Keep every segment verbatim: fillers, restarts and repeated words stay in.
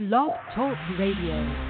Blog Talk Radio.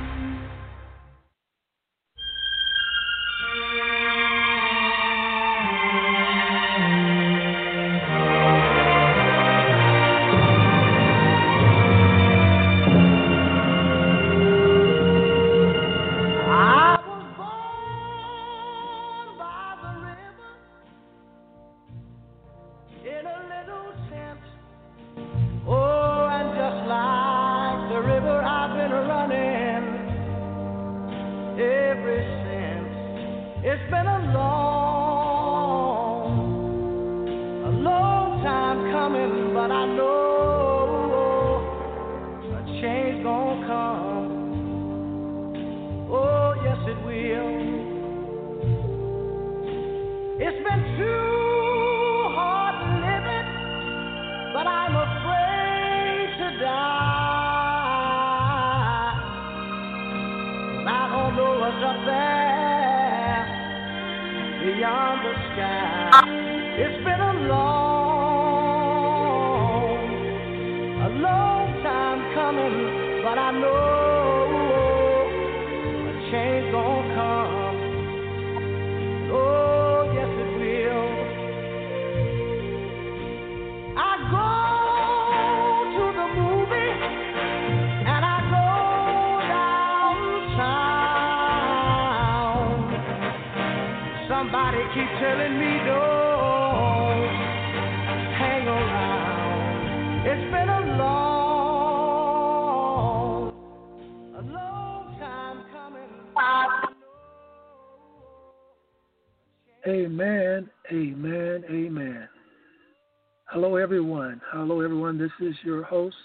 Amen, amen, amen. Hello, everyone. Hello, everyone. This is your host,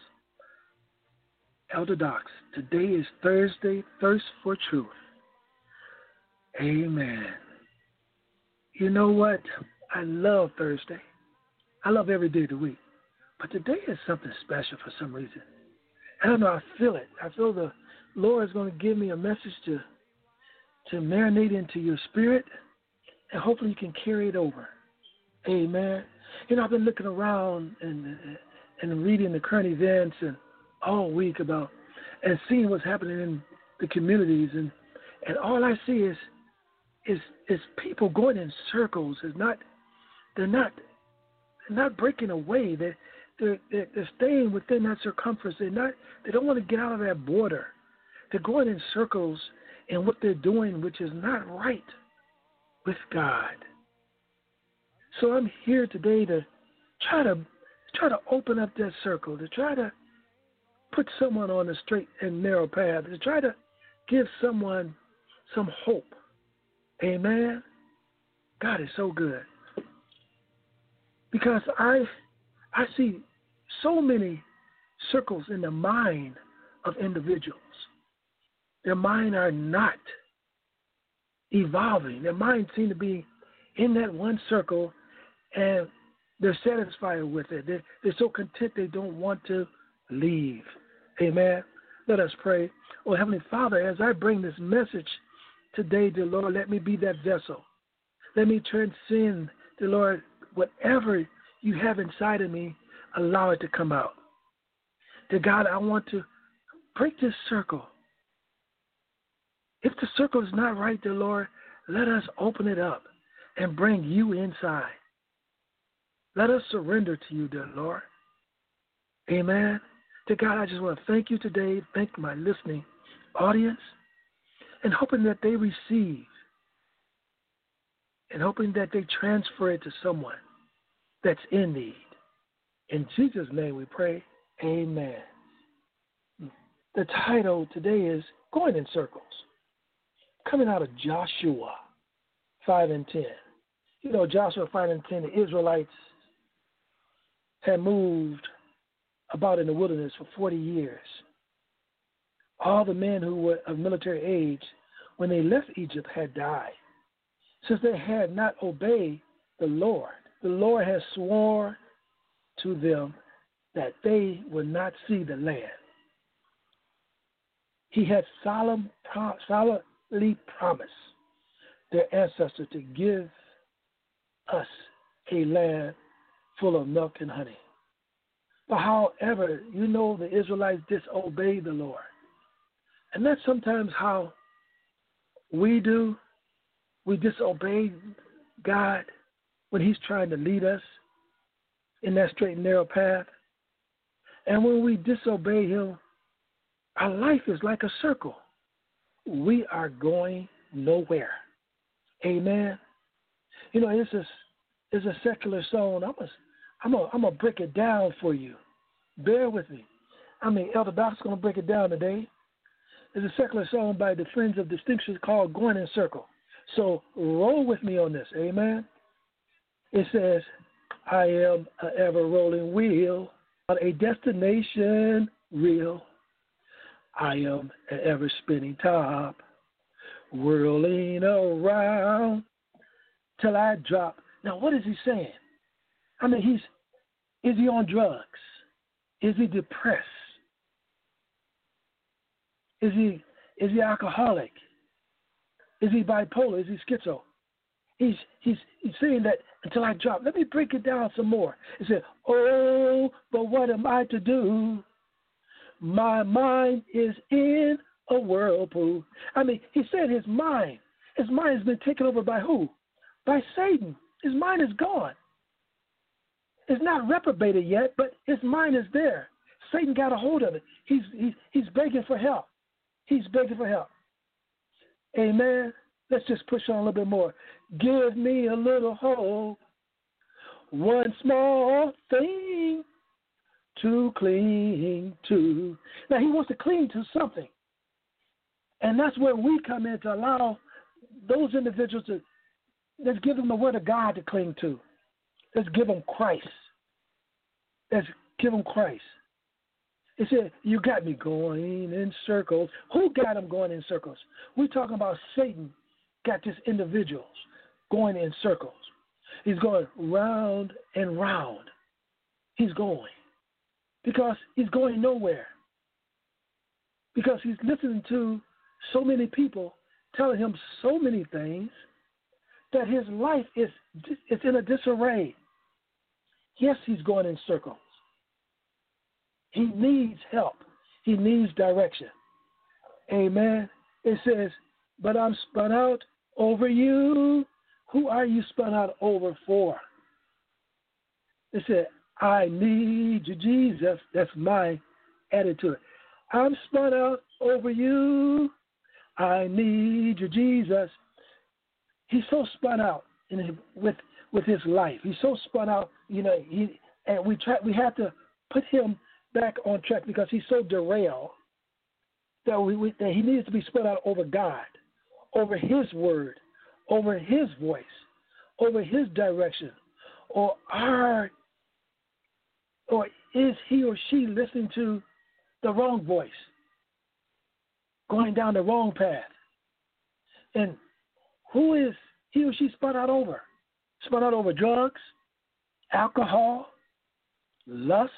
Elder Dox. Today is Thursday, Thirst for Truth. Amen. You know what? I love Thursday. I love every day of the week. But today is something special for some reason. I don't know. I feel it. I feel the Lord is going to give me a message to, to marinate into your spirit. And hopefully you can carry it over. Amen. You know, I've been looking around and and reading the current events and all week about and seeing what's happening in the communities, and, and all I see is is is people going in circles. It's not they're not they're not breaking away. They're they're, they're they're staying within that circumference. They're not they don't want to get out of that border. They're going in circles in what they're doing, which is not right with God. So I'm here today to try to try to open up that circle, to try to put someone on a straight and narrow path, to try to give someone some hope. Amen. God is so good. Because I I see so many circles in the mind of individuals. Their mind are not evolving. Their minds seem to be in that one circle, and they're satisfied with it. They're, they're so content they don't want to leave. Amen. Let us pray. Oh, Heavenly Father, as I bring this message today, dear Lord, let me be that vessel. Let me transcend, dear Lord, whatever you have inside of me, allow it to come out. Dear God, I want to break this circle. If the circle is not right, dear Lord, let us open it up and bring you inside. Let us surrender to you, dear Lord. Amen. Dear God, I just want to thank you today, thank my listening audience, and hoping that they receive, and hoping that they transfer it to someone that's in need. In Jesus' name we pray, amen. The title today is Going in Circles, coming out of Joshua five and ten. You know, Joshua five and ten, the Israelites had moved about in the wilderness for forty years. All the men who were of military age, when they left Egypt, had died, since they had not obeyed the Lord. The Lord has sworn to them that they would not see the land. He had solemn, solemnly promised their ancestors to give us a land full of milk and honey. But however, you know the Israelites disobeyed the Lord. And that's sometimes how we do. We disobey God when he's trying to lead us in that straight and narrow path. And when we disobey him, our life is like a circle. We are going nowhere. Amen. You know, it's a, it's a secular song. I'm going I'm to I'm gonna break it down for you. Bear with me. I mean, Elder Doc's going to break it down today. It's a secular song by the Friends of Distinction called Going in Circle. So roll with me on this. Amen. It says, I am an ever-rolling wheel on a destination real. I am an ever-spinning top, whirling around till I drop. Now, what is he saying? I mean, he's is he on drugs? Is he depressed? Is he is he alcoholic? Is he bipolar? Is he schizo? He's he's he's saying that until I drop. Let me break it down some more. He said, oh, but what am I to do? My mind is in a whirlpool. I mean, he said his mind, his mind has been taken over by who? By Satan. His mind is gone. It's not reprobated yet, but his mind is there. Satan got a hold of it. He's he's he's begging for help. He's begging for help. Amen. Let's just push on a little bit more. Give me a little hope. One small thing to cling to. Now, he wants to cling to something. And that's where we come in to allow those individuals to, let's give them the word of God to cling to. Let's give them Christ. Let's give them Christ. It said, you got me going in circles. Who got him going in circles? We're talking about Satan got this individuals going in circles. He's going round and round. He's going. Because he's going nowhere. Because he's listening to so many people telling him so many things that his life is, is in a disarray. Yes, he's going in circles. He needs help. He needs direction. Amen. It says, but I'm spun out over you. Who are you spun out over for? It said, I need you, Jesus. That's my attitude. I'm spun out over you. I need you, Jesus. He's so spun out in his, with with his life. He's so spun out, you know. He and we try. We have to put him back on track because he's so derailed that we, we that he needs to be spun out over God, over His word, over His voice, over His direction, or our, or is he or she listening to the wrong voice, going down the wrong path, and who is he or she spun out over? Spun out over drugs, alcohol, lust,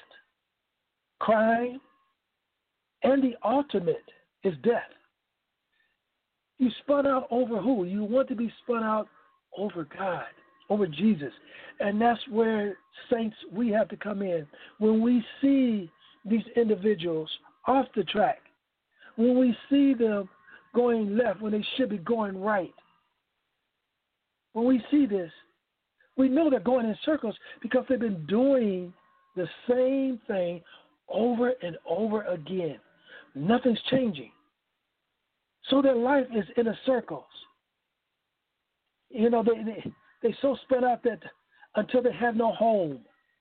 crime, and the ultimate is death. You spun out over who? You want to be spun out over God, over Jesus. And that's where, saints, we have to come in. When we see these individuals off the track, when we see them going left when they should be going right, when we see this, we know they're going in circles because they've been doing the same thing over and over again. Nothing's changing. So their life is in a circles. You know, they, they, they so spread out that until they have no home,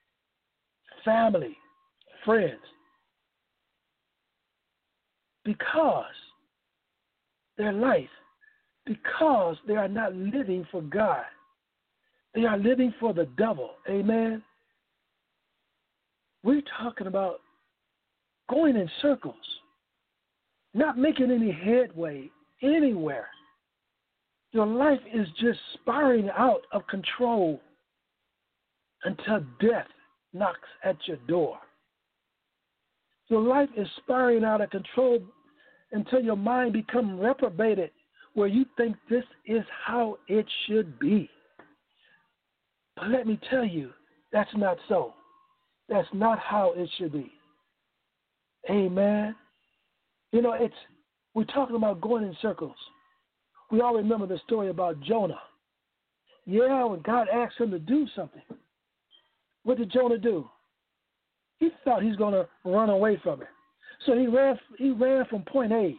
family, friends, because their life, because they are not living for God, they are living for the devil. Amen. We're talking about going in circles, not making any headway anywhere. Your life is just spiraling out of control until death knocks at your door. Your life is spiraling out of control until your mind becomes reprobated, where you think this is how it should be. But let me tell you, that's not so. That's not how it should be. Amen. You know, it's we're talking about going in circles. We all remember the story about Jonah. Yeah, when God asked him to do something, what did Jonah do? He thought he's going to run away from it. So he ran, he ran from point A.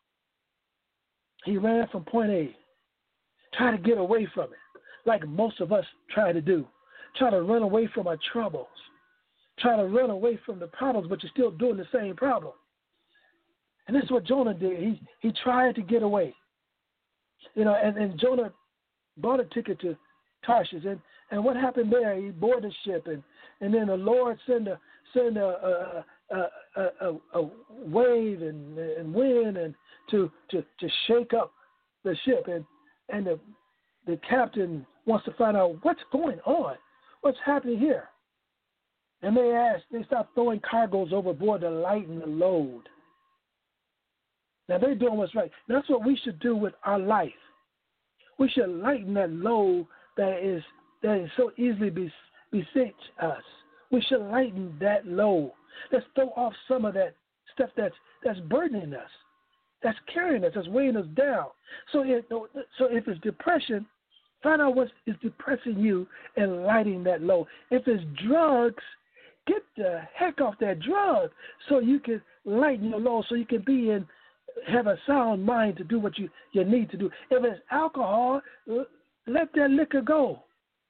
He ran from point A, try to get away from it, like most of us try to do. Try to run away from our troubles. Try to run away from the problems, but you're still doing the same problem. And this is what Jonah did. He he tried to get away. You know, and, and Jonah bought a ticket to Tarshish. And, and what happened there? He boarded the ship, and, and then the Lord sent a send a a, a, a, a wave and, and wind and to, to, to shake up the ship. And and the the captain wants to find out what's going on, what's happening here. And they asked, they stopped throwing cargoes overboard to lighten the load. Now they're doing what's right. That's what we should do with our life. We should lighten that load that is that is so easily beset us. We should lighten that load. Let's throw off some of that stuff that's that's burdening us, that's carrying us, that's weighing us down. So if, so if it's depression, find out what is depressing you and lighting that load. If it's drugs, get the heck off that drug so you can lighten your load, so you can be in, have a sound mind to do what you, you need to do. If it's alcohol, let that liquor go.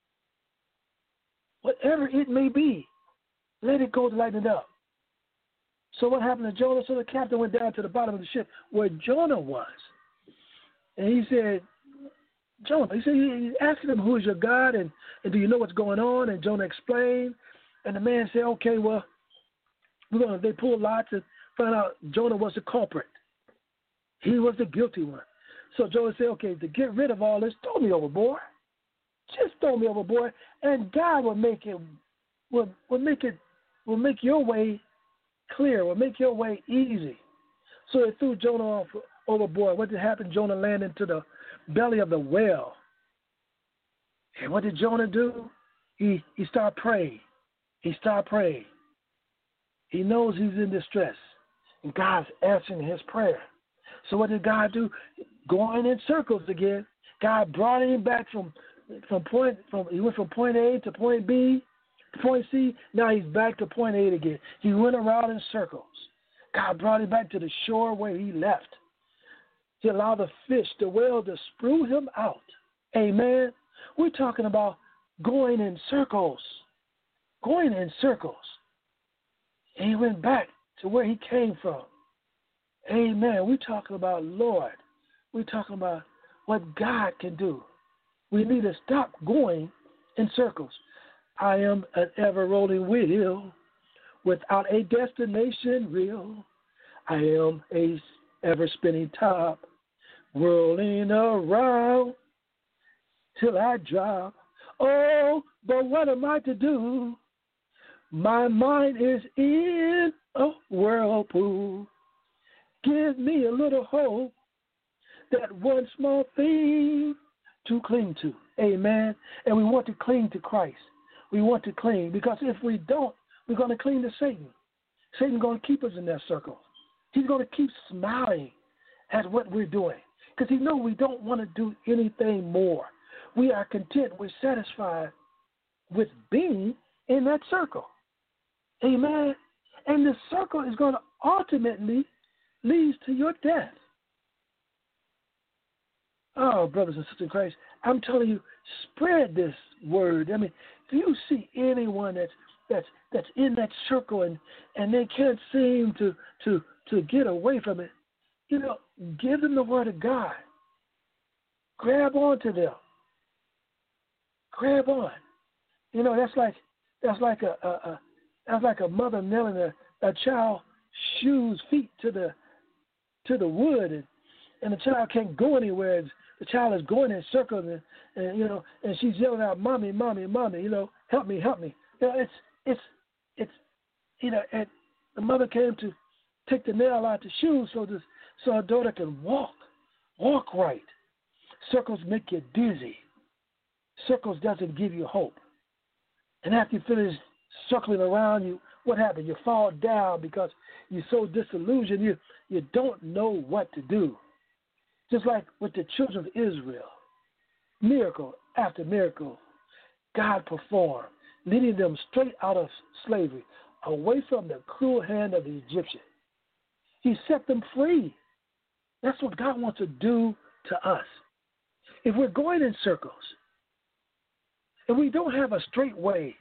Whatever it may be, let it go to lighten it up. So what happened to Jonah? So the captain went down to the bottom of the ship where Jonah was. And he said, Jonah, he said, he asking him, who is your God, and, and do you know what's going on? And Jonah explained. And the man said, okay, well, we're gonna, they pulled lots and found out Jonah was the culprit. He was the guilty one. So Jonah said, okay, to get rid of all this, throw me overboard. Just throw me overboard, and God will make it, will, will make it, will make your way clear, will make your way easy. So it threw Jonah off overboard. What did happen? Jonah landed into the belly of the whale. And what did Jonah do? He he started praying. He started praying. He knows he's in distress, and God's answering his prayer. So what did God do? Going in circles again. God brought him back from from point from he went from point A to point B to point C. Now he's back to point A again. He went around in circles. God brought him back to the shore where he left. He allowed the fish, the whale, to spew him out. Amen. We're talking about going in circles. Going in circles. And he went back to where he came from. Amen. We're talking about Lord. We're talking about what God can do. We need to stop going in circles. I am an ever-rolling wheel without a destination real. I am a ever-spinning top, whirling around till I drop. Oh, but what am I to do? My mind is in a whirlpool. Give me a little hope, that one small thing to cling to. Amen. And we want to cling to Christ. We want to cling, because if we don't, we're going to cling to Satan. Satan's going to keep us in that circle. He's going to keep smiling at what we're doing, because he knows we don't want to do anything more. We are content. We're satisfied with being in that circle. Amen. And the circle is going to ultimately lead to your death. Oh, brothers and sisters in Christ, I'm telling you, spread this word. I mean, if you see anyone that's that's that's in that circle and, and they can't seem to, to to get away from it, you know, give them the word of God. Grab onto them. Grab on. You know, that's like that's like a, a, a that's like a mother nailing a, a child's shoes feet to the to the wood, and, and the child can't go anywhere. The child is going in circles, and, and you know, and she's yelling out, "Mommy, mommy, mommy! You know, help me, help me!" You know, it's it's it's you know, and the mother came to take the nail out the shoes so this so her daughter can walk, walk right. Circles make you dizzy. Circles doesn't give you hope. And after you finish circling around you, what happened? You fall down because you're so disillusioned, you, you don't know what to do. Just like with the children of Israel, miracle after miracle, God performed, leading them straight out of slavery, away from the cruel hand of the Egyptian. He set them free. That's what God wants to do to us. If we're going in circles, if we don't have a straight way,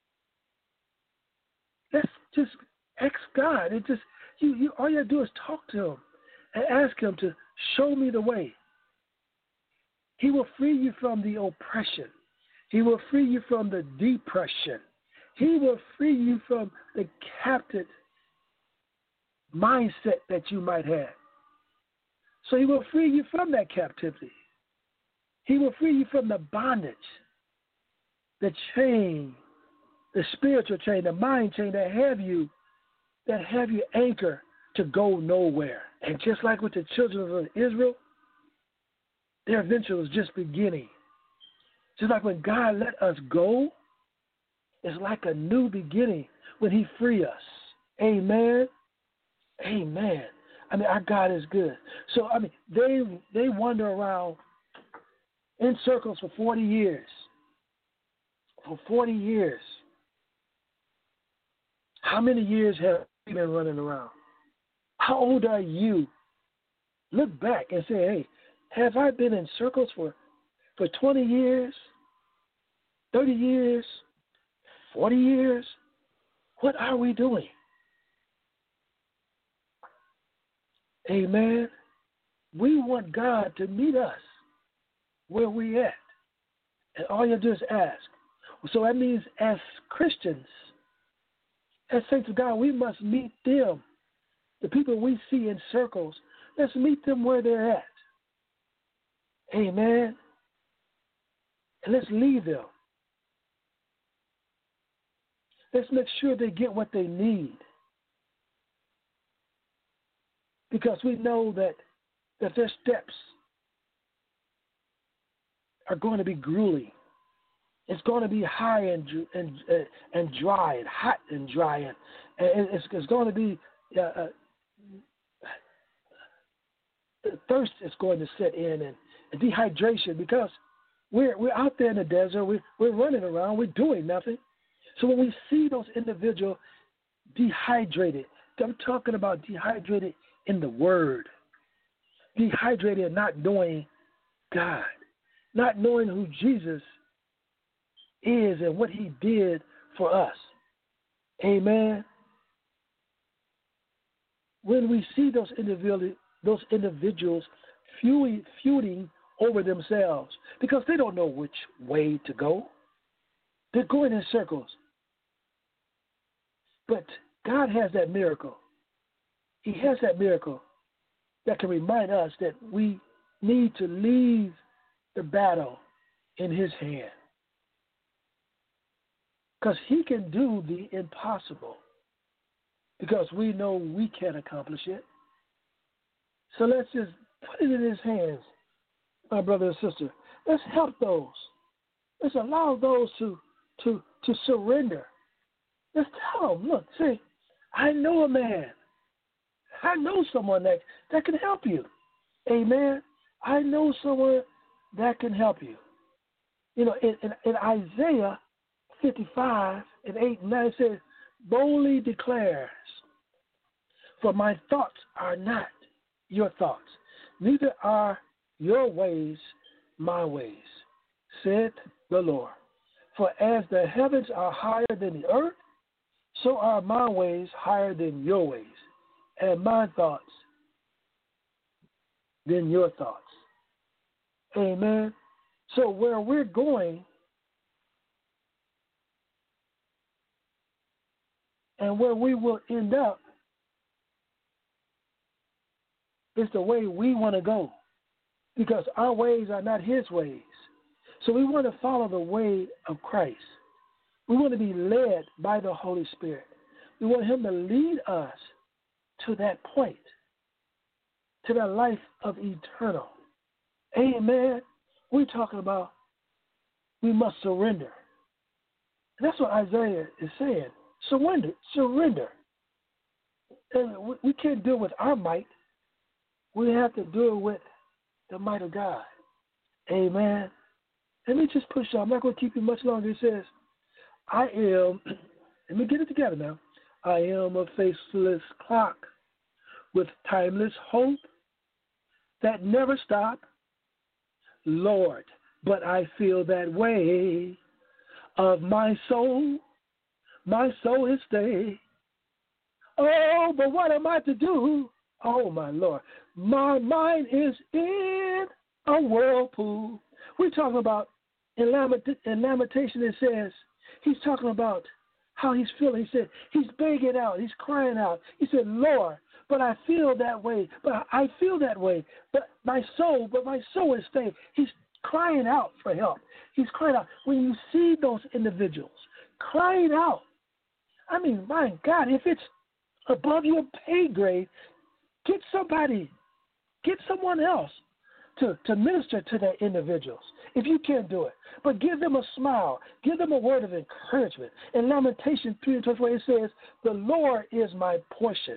let's just ask God. It just you, you all you have to do is talk to Him and ask Him to show me the way. He will free you from the oppression. He will free you from the depression. He will free you from the captive mindset that you might have. So He will free you from that captivity. He will free you from the bondage, the chain, the spiritual chain, the mind chain that have you, that have you anchor to go nowhere. And just like with the children of Israel, their adventure was just beginning. Just like when God let us go, it's like a new beginning when He free us. Amen. Amen. I mean, our God is good. So, I mean, they they wander around in circles for forty years. For forty years. How many years have you been running around? How old are you? Look back and say, hey, have I been in circles for, for twenty years, thirty years, forty years? What are we doing? Amen. We want God to meet us where we at. And all you do is ask. So that means as Christians, as saints of God, we must meet them. The people we see in circles, let's meet them where they're at. Amen. And let's lead them. Let's make sure they get what they need. Because we know that, that their steps are going to be grueling. It's going to be high and and uh, and dry and hot and dry and, and it's, it's going to be uh, uh, thirst is going to set in and, and dehydration because we're we're out there in the desert. We we're running around. We're doing nothing. So when we see those individuals dehydrated, I'm talking about dehydrated in the Word, dehydrated and not knowing God, not knowing who Jesus is and what He did for us. Amen. When we see those individuals, those individuals feuding, feuding over themselves because they don't know which way to go, they're going in circles. But God has that miracle. He has that miracle that can remind us that we need to leave the battle in His hand. Because He can do the impossible. Because we know we can't accomplish it. So let's just put it in His hands, my brother and sister. Let's help those. Let's allow those to, to, to surrender. Let's tell them, look, see, I know a man. I know someone that, that can help you. Amen. I know someone that can help you. You know, in, in, in Isaiah fifty-five and eight and nine, it says, boldly declares, for my thoughts are not your thoughts, neither are your ways my ways, said the Lord. For as the heavens are higher than the earth, so are my ways higher than your ways, and my thoughts than your thoughts. Amen. So where we're going and where we will end up is the way we want to go, because our ways are not His ways. So we want to follow the way of Christ. We want to be led by the Holy Spirit. We want Him to lead us to that point, to that life of eternal. Amen. We're talking about we must surrender. That's what Isaiah is saying. Surrender, surrender. And we, we can't do it with our might. We have to do it with the might of God. Amen. Let me just push on. I'm not going to keep you much longer. It says, I am, let me get it together now. I am a faceless clock with timeless hope that never stops. Lord, but I feel that way of my soul. My soul is stay. Oh, but what am I to do? Oh, my Lord. My mind is in a whirlpool. We're talking about, in, Lament- in Lamentation, it says, he's talking about how he's feeling. He said, he's begging out. He's crying out. He said, Lord, but I feel that way. But I feel that way. But my soul, but my soul is staying. He's crying out for help. He's crying out. When you see those individuals crying out, I mean, my God, if it's above your pay grade, get somebody, get someone else to, to minister to their individuals if you can't do it. But give them a smile. Give them a word of encouragement. In Lamentation three and twenty-four, it says, the Lord is my portion,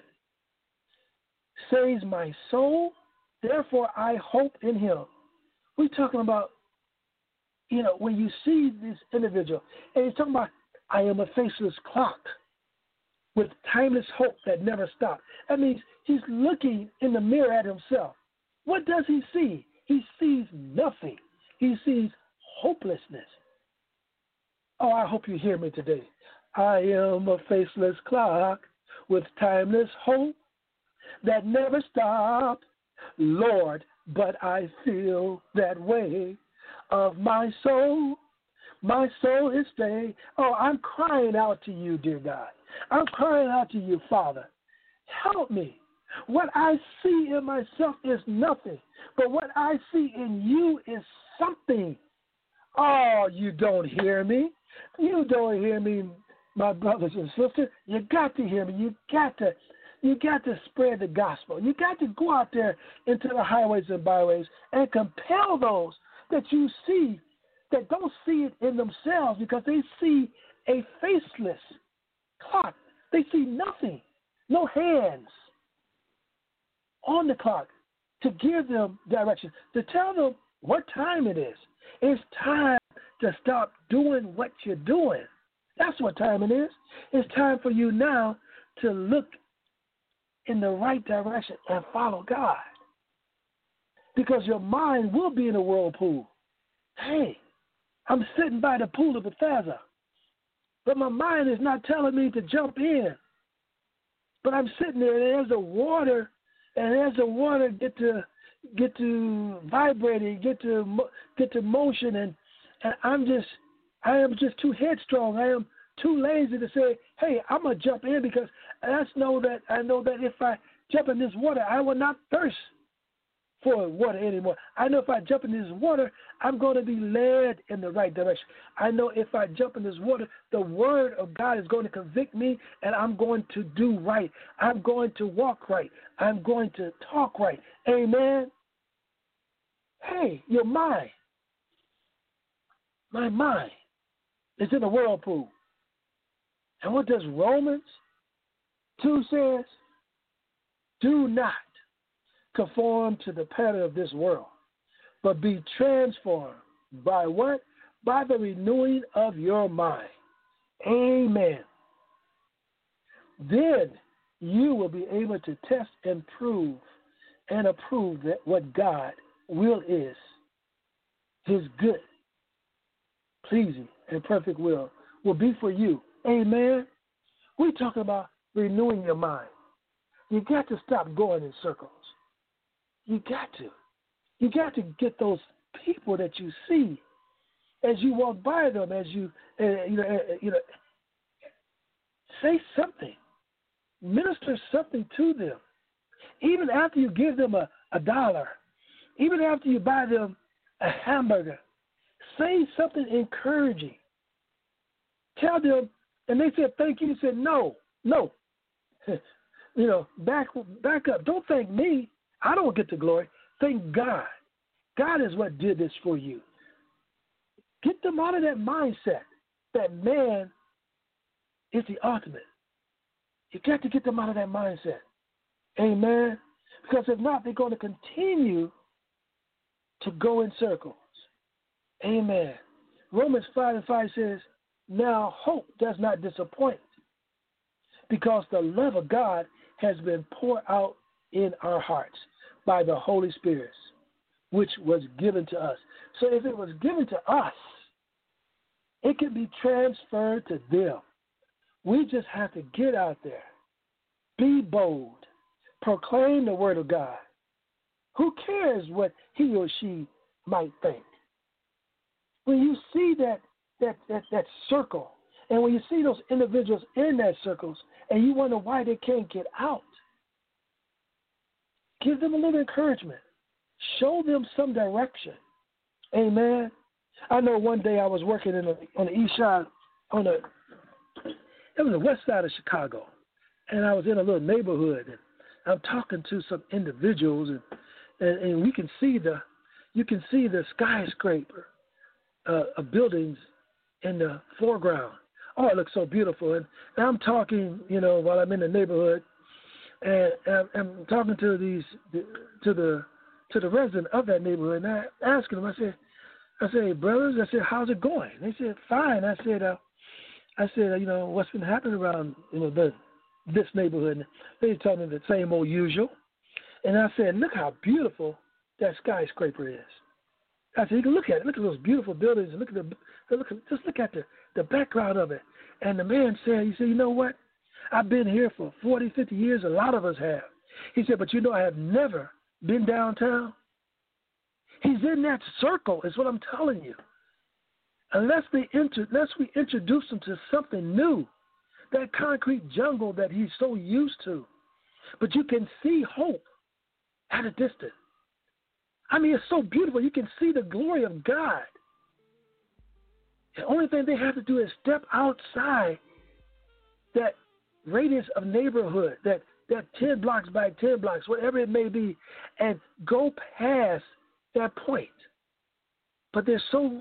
saves my soul, therefore I hope in him. We're talking about, you know, when you see this individual, and he's talking about, I am a faceless clock with timeless hope that never stops. That means he's looking in the mirror at himself. What does he see? He sees nothing. He sees hopelessness. Oh, I hope you hear me today. I am a faceless clock with timeless hope that never stops. Lord, but I feel that way of my soul. My soul is staying. Oh, I'm crying out to you, dear God. I'm crying out to you, Father. Help me. What I see in myself is nothing, but what I see in you is something. Oh, you don't hear me. You don't hear me, my brothers and sisters. You got to hear me. You got to, you got to spread the gospel. You got to go out there into the highways and byways and compel those that you see that don't see it in themselves because they see a faceless clock. They see nothing, no hands on the clock to give them direction, to tell them what time it is. It's time to stop doing what you're doing. That's what time it is. It's time for you now to look in the right direction and follow God, because your mind will be in a whirlpool. Hey, I'm sitting by the pool of Bethesda, but my mind is not telling me to jump in. But I'm sitting there, and there's the water, and as the water get to get to vibrating, get to get to motion, and and I'm just, I am just too headstrong. I am too lazy to say, hey, I'm gonna jump in, because I just know that I know that if I jump in this water, I will not thirst for water anymore. I know if I jump in this water, I'm going to be led in the right direction. I know if I jump in this water, the word of God is going to convict me, and I'm going to do right. I'm going to walk right. I'm going to talk right. Amen. Hey, your mind, my mind is in a whirlpool. And what does Romans two says? Do not conform to the pattern of this world, but be transformed by what? By the renewing of your mind. Amen. Then you will be able to test and prove and approve that what God will is, his good, pleasing, and perfect will will be for you. Amen. We're talking about renewing your mind. You got to stop going in circles. You got to. You got to get those people that you see as you walk by them, as you, uh, you know, uh, you know, say something, minister something to them. Even after you give them a, a dollar, even after you buy them a hamburger, say something encouraging. Tell them, and they said thank you. You said no, no. You know, back back up. Don't thank me. I don't get the glory. Thank God. God is what did this for you. Get them out of that mindset that man is the ultimate. You got to get them out of that mindset. Amen. Because if not, they're going to continue to go in circles. Amen. Romans five and five says, now hope does not disappoint, because the love of God has been poured out in our hearts by the Holy Spirit, which was given to us. So if it was given to us, it can be transferred to them. We just have to get out there, be bold, proclaim the word of God. Who cares what he or she might think? When you see that that that, that circle, and when you see those individuals in that circles, and you wonder why they can't get out, give them a little encouragement. Show them some direction. Amen. I know one day I was working in a, on the east side, on the, it was the west side of Chicago, and I was in a little neighborhood, and I'm talking to some individuals, and, and, and we can see the, you can see the skyscraper uh, of buildings in the foreground. Oh, it looks so beautiful. And, and I'm talking, you know, while I'm in the neighborhood, and, and I'm talking to these, to the, to the resident of that neighborhood, and I asking them, I said, I said, hey, brothers, I said, how's it going? They said, fine. I said, uh, I said, uh, you know, what's been happening around, you know, the, this neighborhood? And they told me the same old usual. And I said, look how beautiful that skyscraper is. I said, you can look at it. Look at those beautiful buildings. And look at the, look at, just look at the, the background of it. And the man said, he said, you know what? I've been here for forty, fifty years. A lot of us have. He said, but you know, I have never been downtown. He's in that circle, is what I'm telling you. Unless, they inter- unless we introduce him to something new, that concrete jungle that he's so used to. But you can see hope at a distance. I mean, it's so beautiful. You can see the glory of God. The only thing they have to do is step outside that radius of neighborhood, that, that ten blocks by ten blocks, whatever it may be, and go past that point. But they're so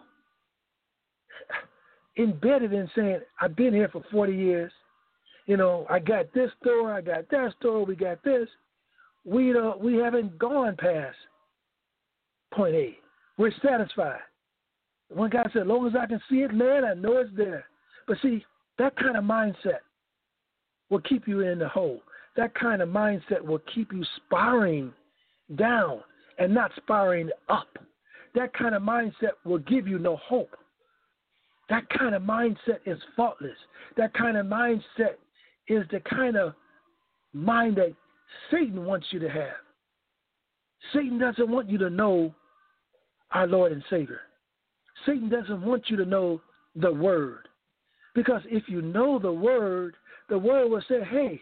embedded in saying, I've been here for forty years. You know, I got this store, I got that store, we got this. We don't, we haven't gone past point A. We're satisfied. One guy said, as long as I can see it, man, I know it's there. But see, that kind of mindset will keep you in the hole. That kind of mindset will keep you spiraling down and not spiraling up. That kind of mindset will give you no hope. That kind of mindset is faultless. That kind of mindset is the kind of mind that Satan wants you to have. Satan doesn't want you to know our Lord and Savior. Satan doesn't want you to know the Word. Because if you know the Word, the Word will say, hey,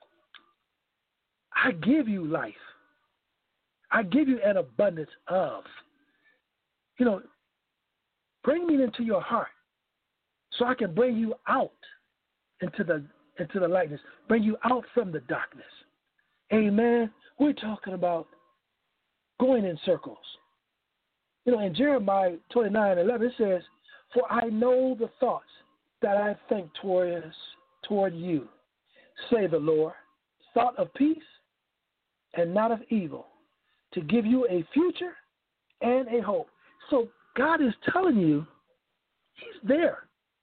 I give you life. I give you an abundance of. You know, bring me into your heart so I can bring you out into the into the lightness, bring you out from the darkness. Amen. We're talking about going in circles. You know, in Jeremiah twenty-nine eleven, it says, for I know the thoughts that I think towards, toward you, say the Lord, thought of peace and not of evil, to give you a future and a hope. So God is telling you he's there.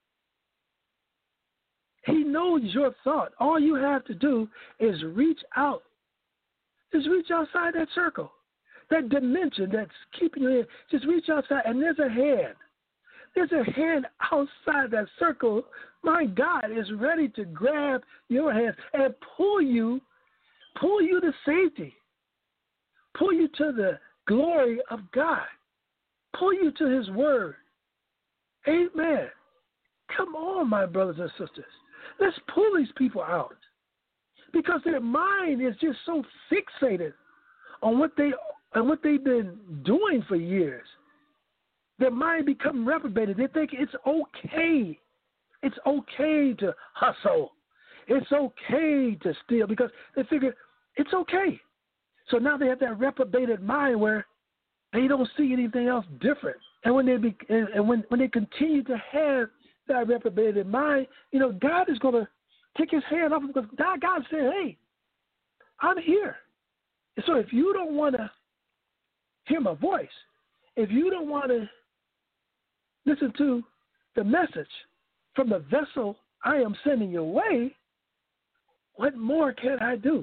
He knows your thought. All you have to do is reach out. Just reach outside that circle, that dimension that's keeping you in. Just reach outside, and there's a hand. There's a hand outside that circle. My God is ready to grab your hand and pull you, pull you to safety, pull you to the glory of God, pull you to his word. Amen. Come on, my brothers and sisters. Let's pull these people out, because their mind is just so fixated on what they on what they've been doing for years. Their mind become reprobated. They think it's okay. It's okay to hustle. It's okay to steal, because they figure it's okay. So now they have that reprobated mind where they don't see anything else different. And when they be, and when when they continue to have that reprobated mind, you know, God is going to take his hand off because God, God said, hey, I'm here. And so if you don't want to hear my voice, if you don't want to listen to the message from the vessel I am sending your way, what more can I do?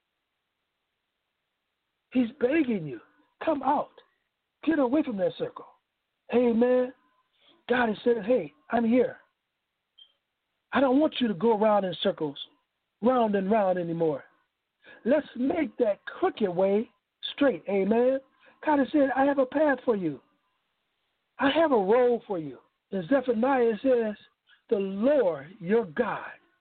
He's begging you, come out. Get away from that circle. Amen. God is saying, hey, I'm here. I don't want you to go around in circles, round and round anymore. Let's make that crooked way straight. Amen. God has said, I have a path for you. I have a role for you. In Zephaniah it says, the Lord your God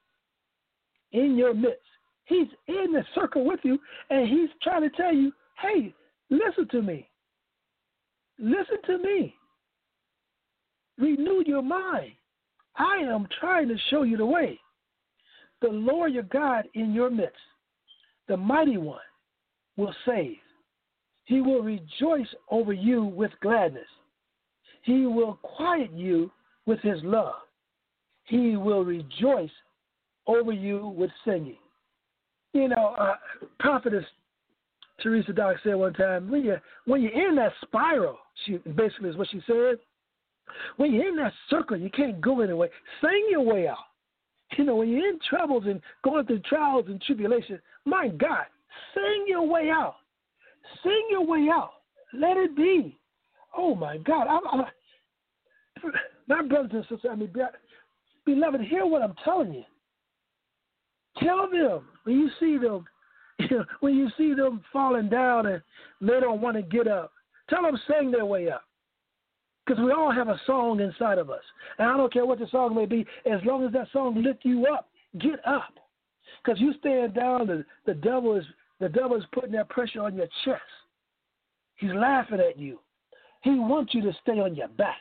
in your midst. He's in the circle with you, and he's trying to tell you, hey, listen to me. Listen to me. Renew your mind. I am trying to show you the way. The Lord your God in your midst, the mighty one, will save. He will rejoice over you with gladness. He will quiet you with his love. He will rejoice over you with singing. You know, uh, Prophetess Teresa Dock said one time, when you're, when you're in that spiral, she basically is what she said, when you're in that circle, you can't go anywhere. Sing your way out. You know, when you're in troubles and going through trials and tribulations, my God, sing your way out. Sing your way out. Let it be. Oh, my God. I, I, my brothers and sisters, I mean, beloved, hear what I'm telling you. Tell them when you see them, you know, when you see them falling down and they don't want to get up, tell them sing their way up. Because we all have a song inside of us. And I don't care what the song may be, as long as that song lifts you up, get up. Because you stand down, the, the devil is the devil is putting that pressure on your chest. He's laughing at you. He wants you to stay on your back.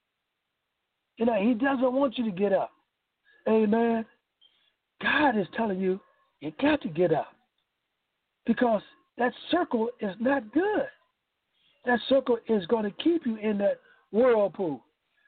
You know, he doesn't want you to get up. Amen. God is telling you, you got to get up. Because that circle is not good. That circle is going to keep you in that whirlpool.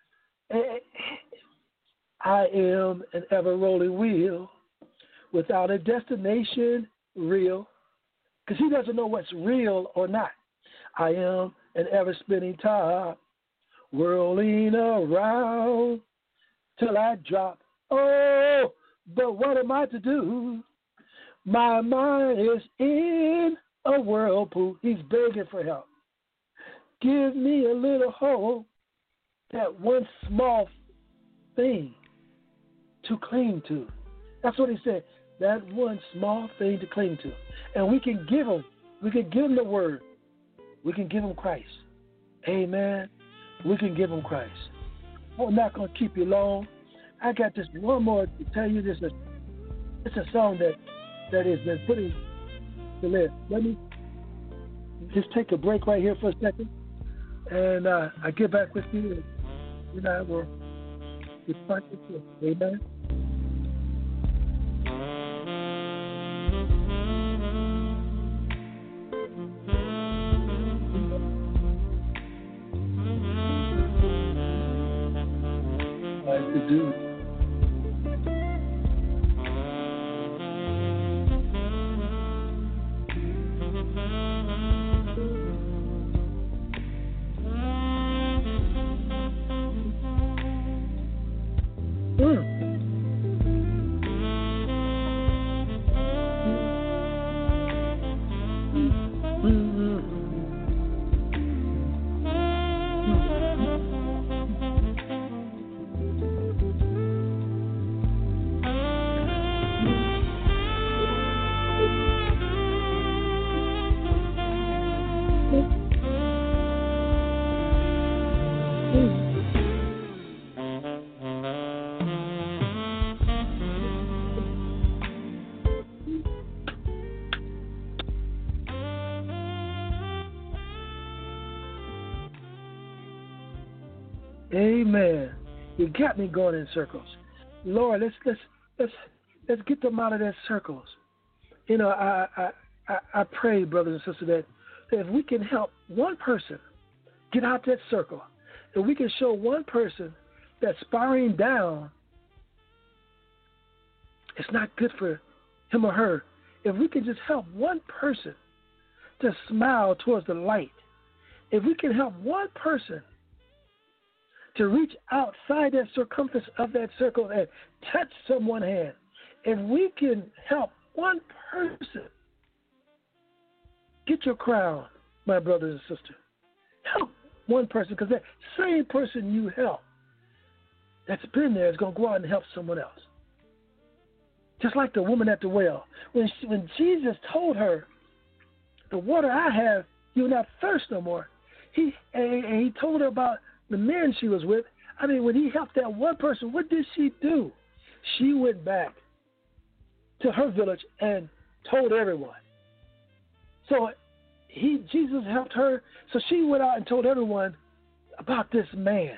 I am an ever-rolling wheel without a destination real. Because he doesn't know what's real or not. I am an ever-spinning top, whirling around till I drop. Oh, but what am I to do? My mind is in a whirlpool. He's begging for help. Give me a little hope, that one small thing to cling to. That's what he said, that one small thing to cling to. And we can give him, we can give him the word. We can give him Christ. Amen. We can give him Christ. I'm not going to keep you long. I got just one more to tell you. This is it's a song that, that has been putting to live. Let me just take a break right here for a second. And uh, I get back with you, and you and I will respond to you. Amen. Like to do. Amen. You got me going in circles. Lord, let's let's let's let's get them out of their circles. You know, I I, I, I pray, brothers and sisters, that, that if we can help one person get out that circle, if we can show one person that spiraling down, it's not good for him or her. If we can just help one person to smile towards the light, if we can help one person to reach outside that circumference of that circle and touch someone's hand, if we can help one person, get your crown, my brothers and sisters. Help one person, because that same person you help that's been there is going to go out and help someone else. Just like the woman at the well. When she, when Jesus told her, the water I have, you will not thirst no more, he, and, and he told her about the men she was with. I mean, when he helped that one person, what did she do? She went back to her village and told everyone. So he, Jesus helped her, so she went out and told everyone about this man.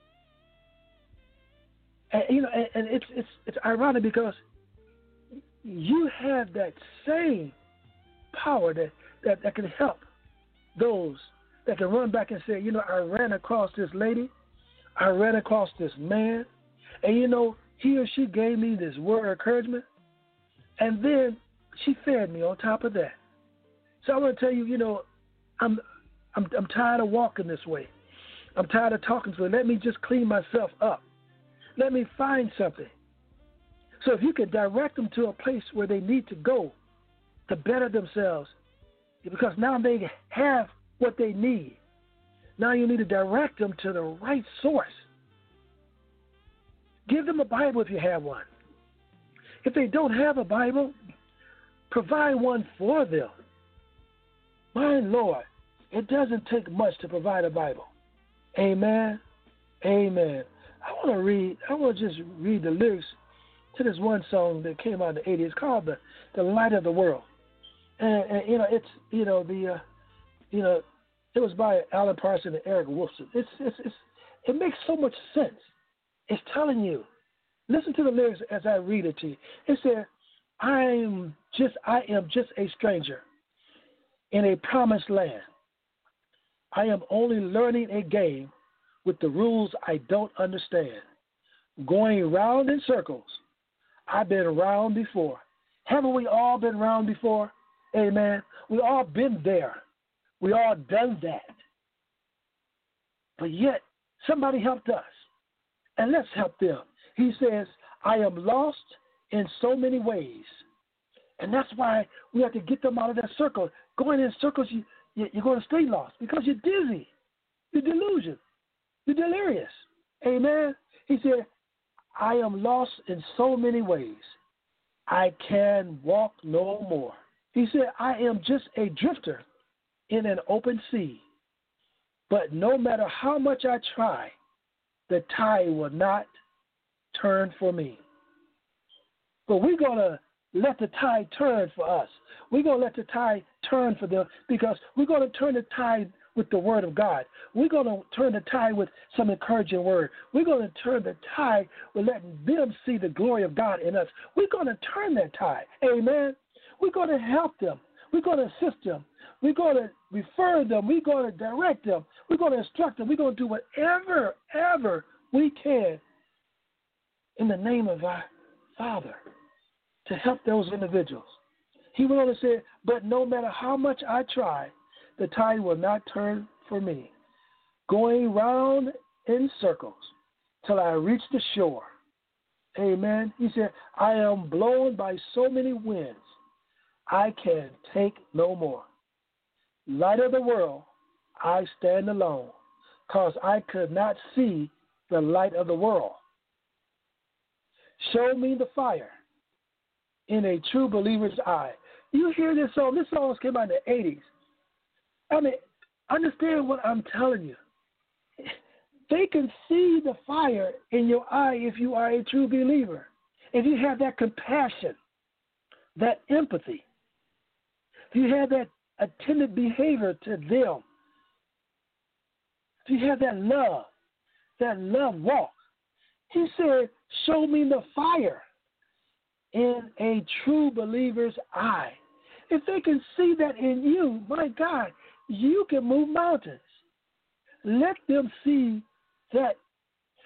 And you know, and, and it's it's it's ironic because you have that same power that, that, that can help those that can run back and say, you know, I ran across this lady, I ran across this man, and you know, he or she gave me this word of encouragement, and then she fed me on top of that. So I want to tell you, you know, I'm I'm I'm tired of walking this way. I'm tired of talking this way. Let me just clean myself up. Let me find something. So if you can direct them to a place where they need to go to better themselves, because now they have what they need. Now you need to direct them to the right source. Give them a Bible if you have one. If they don't have a Bible, provide one for them. My Lord, it doesn't take much to provide a Bible. Amen. Amen. I want to read, I want to just read the lyrics to this one song that came out in the eighties. It's called the, the Light of the World. And, and you know, it's, you know, the, uh, you know, it was by Alan Parsons and Eric Wolfson. It's, it's, it's, it makes so much sense. It's telling you, listen to the lyrics as I read it to you. It said, I'm just, I am just a stranger in a promised land. I am only learning a game with the rules I don't understand. Going round in circles. I've been round before. Haven't we all been round before? Amen. We all been there. We all done that. But yet, somebody helped us. And let's help them. He says, I am lost in so many ways. And that's why we have to get them out of that circle. Going in circles, you, you, you're going to stay lost because you're dizzy. You're delusional. You're delirious. Amen. He said, I am lost in so many ways. I can walk no more. He said, I am just a drifter in an open sea. But no matter how much I try, the tide will not turn for me. But we're going to let the tide turn for us. We're going to let the tide turn for them because we're going to turn the tide with the word of God. We're going to turn the tide with some encouraging word. We're going to turn the tide with letting them see the glory of God in us. We're going to turn that tide. Amen. We're going to help them. We're going to assist them. We're going to refer them. We're going to direct them. We're going to instruct them. We're going to do whatever, ever we can in the name of our Father to help those individuals. He went on to say, but no matter how much I try, the tide will not turn for me, going round in circles till I reach the shore. Amen. He said, I am blown by so many winds, I can take no more. Light of the world, I stand alone, cause I could not see the light of the world. Show me the fire in a true believer's eye. You hear this song? This song came out in the eighties. I mean, understand what I'm telling you. They can see the fire in your eye if you are a true believer. If you have that compassion, that empathy, if you have that attendant behavior to them, if you have that love, that love walk. He said, show me the fire in a true believer's eye. If they can see that in you, my God, you can move mountains. Let them see that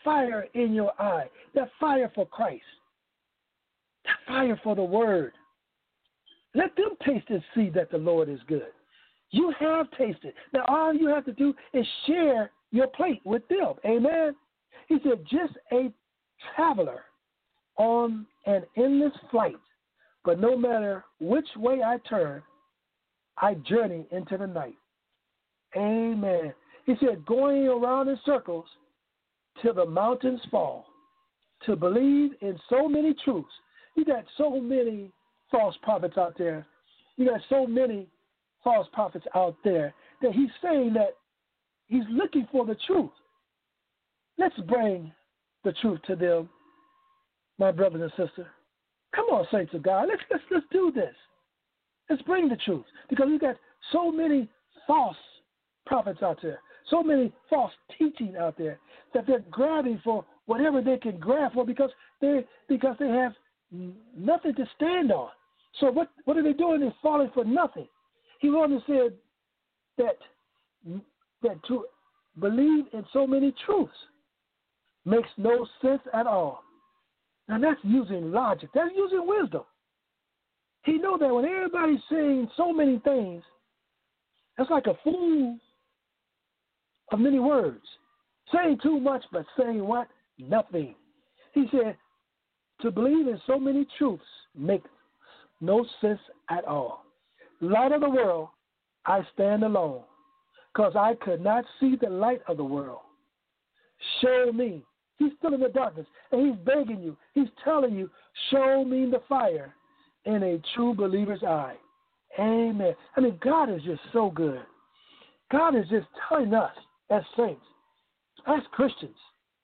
fire in your eye, that fire for Christ, that fire for the word. Let them taste and see that the Lord is good. You have tasted. Now all you have to do is share your plate with them. Amen. He said, just a traveler on an endless flight, but no matter which way I turn, I journey into the night. Amen. He said, going around in circles till the mountains fall, to believe in so many truths. You got so many false prophets out there. You got so many false prophets out there that he's saying that he's looking for the truth. Let's bring the truth to them, my brothers and sisters. Come on, saints of God. Let's, let's, let's do this. Let's bring the truth. Because we got so many false prophets out there, so many false teaching out there that they're grabbing for whatever they can grab for because they because they have nothing to stand on. So what, what are they doing? They're falling for nothing. He only said that that to believe in so many truths makes no sense at all. Now that's using logic. That's using wisdom. He knows that when everybody's saying so many things, that's like a fool of many words. Saying too much, but saying what? Nothing. He said, to believe in so many truths makes no sense at all. Light of the world, I stand alone, because I could not see the light of the world. Show me. He's still in the darkness, and he's begging you. He's telling you, show me the fire in a true believer's eye. Amen. I mean, God is just so good. God is just telling us as saints, as Christians,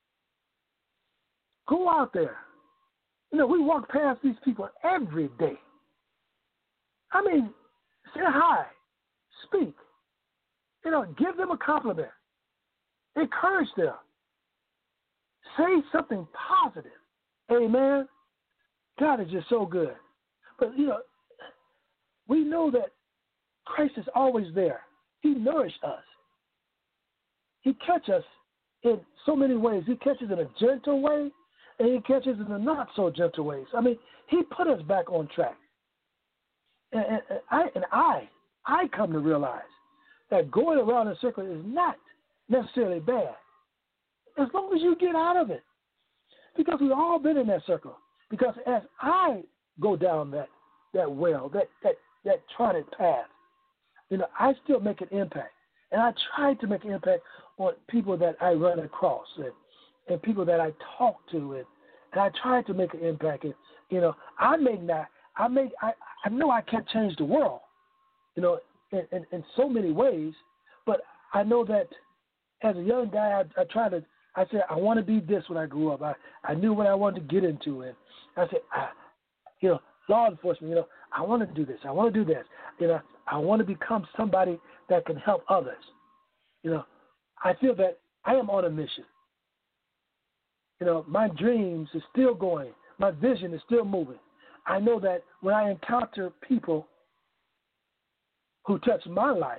go out there. You know, we walk past these people every day. I mean, say hi, speak, you know, give them a compliment, encourage them, say something positive. Amen. God is just so good. But, you know, we know that Christ is always there. He nourished us. He catches us in so many ways. He catches in a gentle way, and he catches in a not so gentle ways. I mean, he put us back on track. And, and, and I and I I come to realize that going around in a circle is not necessarily bad, as long as you get out of it. Because we've all been in that circle. Because as I go down that that well, that that that trodden path, you know, I still make an impact. And I try to make an impact on people that I run across and, and people that I talk to, and, and I try to make an impact. And, you know, I may not, I may, I, I know I can't change the world, you know, in, in, in so many ways, but I know that as a young guy, I, I try to, I said, I want to be this when I grew up. I, I knew what I wanted to get into, and I said, I, you know, law enforcement, you know, I want to do this. I want to do this. You know, I want to become somebody that can help others. You know, I feel that I am on a mission. You know, my dreams is still going. My vision is still moving. I know that when I encounter people who touch my life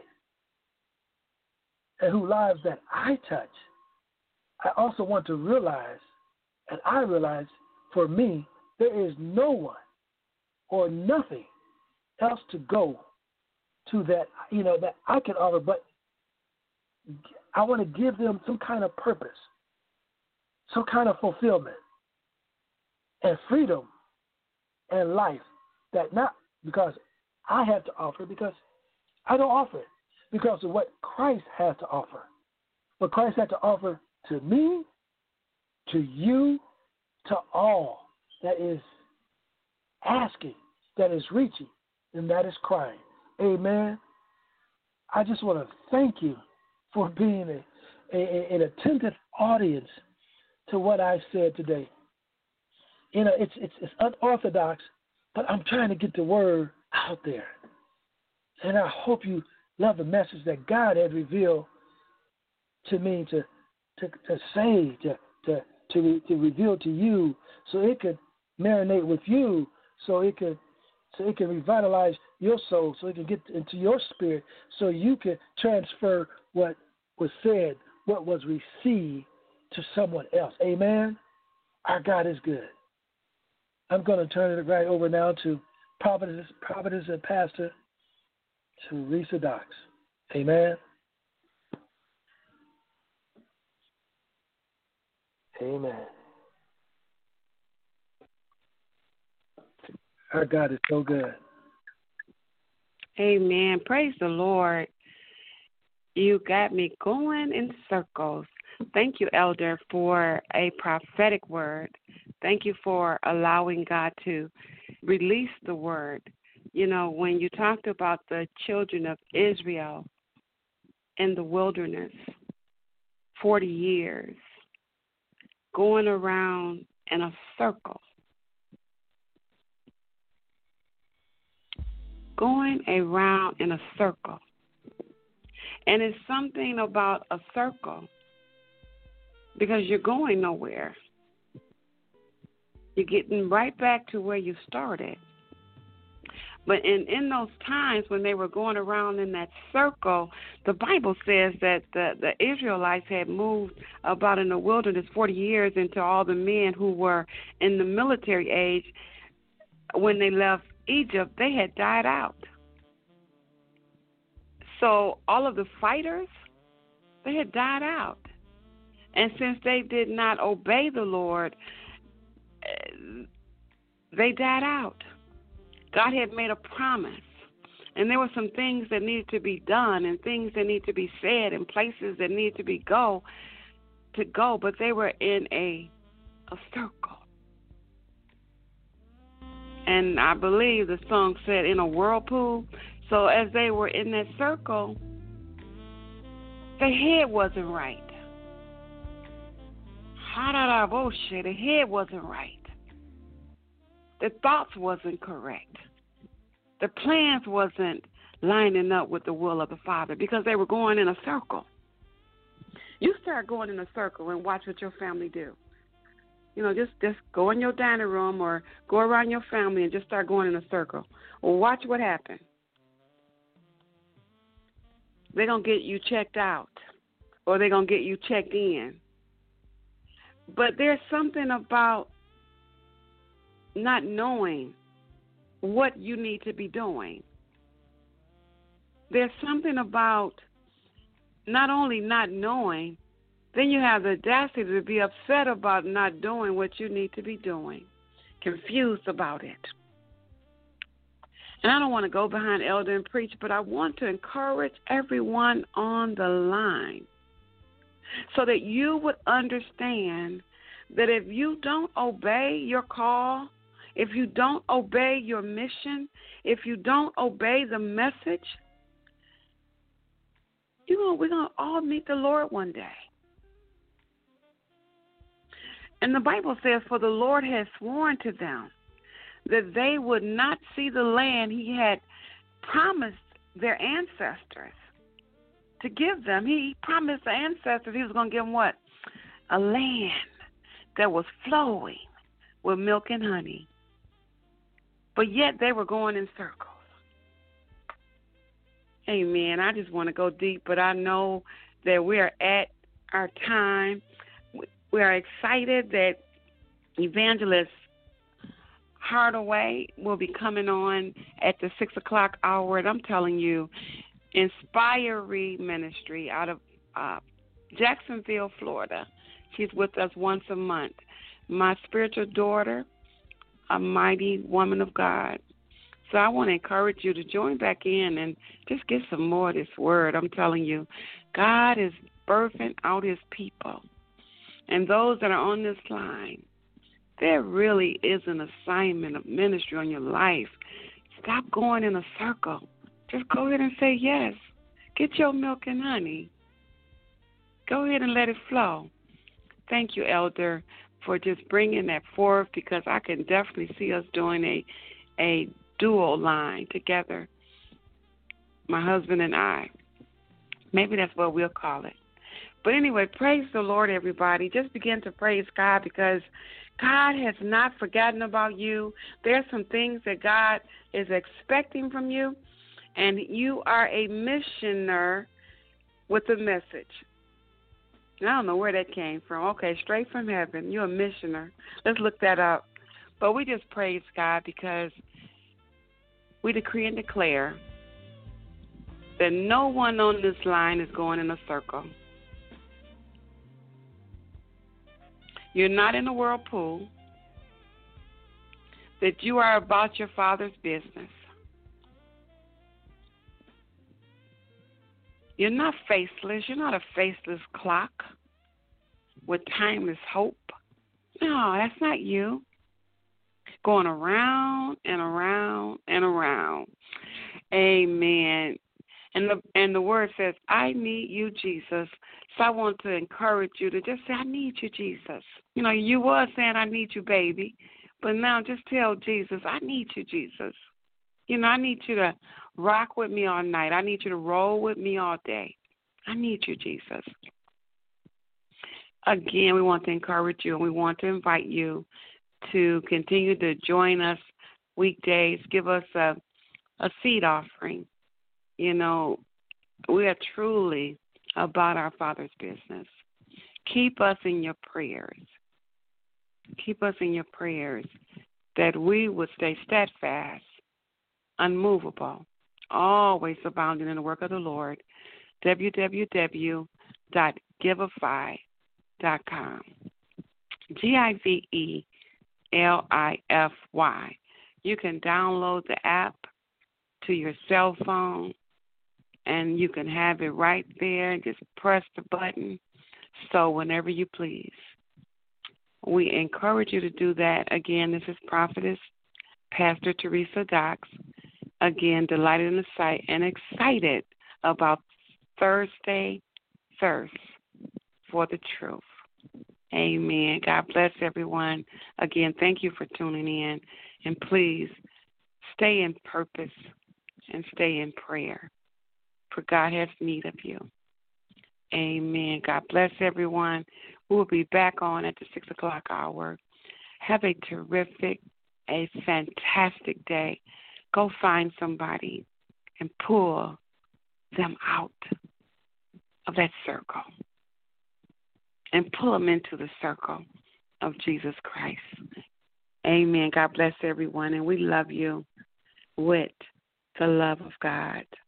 and whose lives that I touch, I also want to realize, and I realize for me, there is no one or nothing else to go to that, you know, that I can offer, but I want to give them some kind of purpose, some kind of fulfillment and freedom and life that not because I have to offer, because I don't offer it, because of what Christ has to offer. What Christ had to offer to me, to you, to all that is asking, that is reaching, and that is crying. Amen. I just want to thank you for being a, a, an attentive audience to what I said today. You know, it's, it's it's unorthodox, but I'm trying to get the word out there. And I hope you love the message that God had revealed to me to to, to say, to to to, to reveal to you, so it could marinate with you, so it could so it can revitalize your soul, so it can get into your spirit, so you can transfer what was said, what was received to someone else. Amen. Our God is good. I'm going to turn it right over now to Prophetess, Prophetess and Pastor Teresa Dox. Amen. Amen. Our God is so good. Amen. Praise the Lord. You got me going in circles. Thank you, Elder, for a prophetic word. Thank you for allowing God to release the word. You know, when you talked about the children of Israel in the wilderness, forty years, going around in a circle, going around in a circle. And it's something about a circle because you're going nowhere. You're getting right back to where you started. But in, in those times when they were going around in that circle, the Bible says that the, the Israelites had moved about in the wilderness forty years into all the men who were in the military age. When they left Egypt, they had died out. So all of the fighters, they had died out. And since they did not obey the Lord, they died out. God had made a promise, and there were some things that needed to be done and things that need to be said and places that need to be go to go, but they were in a a circle. And I believe the song said in a whirlpool. So as they were in that circle, their head wasn't right. Ha-da-da-bullshit. The head wasn't right. The thoughts wasn't correct. The plans wasn't lining up with the will of the Father because they were going in a circle. You start going in a circle and watch what your family do. You know, just, just go in your dining room or go around your family and just start going in a circle. Or watch what happens. They're going to get you checked out or they're going to get you checked in. But there's something about not knowing what you need to be doing. There's something about not only not knowing, then you have the audacity to be upset about not doing what you need to be doing, confused about it. And I don't want to go behind Elder and preach, but I want to encourage everyone on the line so that you would understand that if you don't obey your call, if you don't obey your mission, if you don't obey the message, you know, we're going to all meet the Lord one day. And the Bible says, for the Lord has sworn to them that they would not see the land he had promised their ancestors to give them. He promised the ancestors he was going to give them what? A land that was flowing with milk and honey. But yet they were going in circles. Amen. I just want to go deep, but I know that we are at our time. We are excited that Evangelist Hardaway will be coming on at the six o'clock hour. And I'm telling you, Inspiree Ministry out of uh, Jacksonville, Florida. She's with us once a month. My spiritual daughter, a mighty woman of God. So I want to encourage you to join back in and just get some more of this word. I'm telling you, God is birthing out his people. And those that are on this line, there really is an assignment of ministry on your life. Stop going in a circle. Just go ahead and say yes. Get your milk and honey. Go ahead and let it flow. Thank you, Elder, for just bringing that forth, because I can definitely see us doing a a dual line together, my husband and I. Maybe that's what we'll call it. But anyway, praise the Lord, everybody. Just begin to praise God, because God has not forgotten about you. There's some things that God is expecting from you, and you are a missioner with a message. I don't know where that came from. Okay, straight from heaven. You're a missioner. Let's look that up. But we just praise God because we decree and declare that no one on this line is going in a circle. You're not in a whirlpool. That you are about your Father's business. You're not faceless. You're not a faceless clock with timeless hope. No, that's not you. Going around and around and around. Amen. And the and the word says, I need you, Jesus. So I want to encourage you to just say, I need you, Jesus. You know, you were saying, I need you, baby. But now just tell Jesus, I need you, Jesus. You know, I need you to rock with me all night. I need you to roll with me all day. I need you, Jesus. Again, we want to encourage you and we want to invite you to continue to join us weekdays. Give us a, a seed offering. You know, we are truly about our Father's business. Keep us in your prayers. Keep us in your prayers that we would stay steadfast, unmovable, always abounding in the work of the Lord. w w w dot giveify dot com. G I V E L I F Y. You can download the app to your cell phone, and you can have it right there. Just press the button, so whenever you please. We encourage you to do that. Again, this is Prophetess Pastor Teresa Docks. Again, delighted in the sight and excited about Thursday Thirst for the Truth. Amen. God bless everyone. Again, thank you for tuning in. And please stay in purpose and stay in prayer, for God has need of you. Amen. God bless everyone. We will be back on at the six o'clock hour. Have a terrific, a fantastic day. Go find somebody and pull them out of that circle and pull them into the circle of Jesus Christ. Amen. God bless everyone, and we love you with the love of God.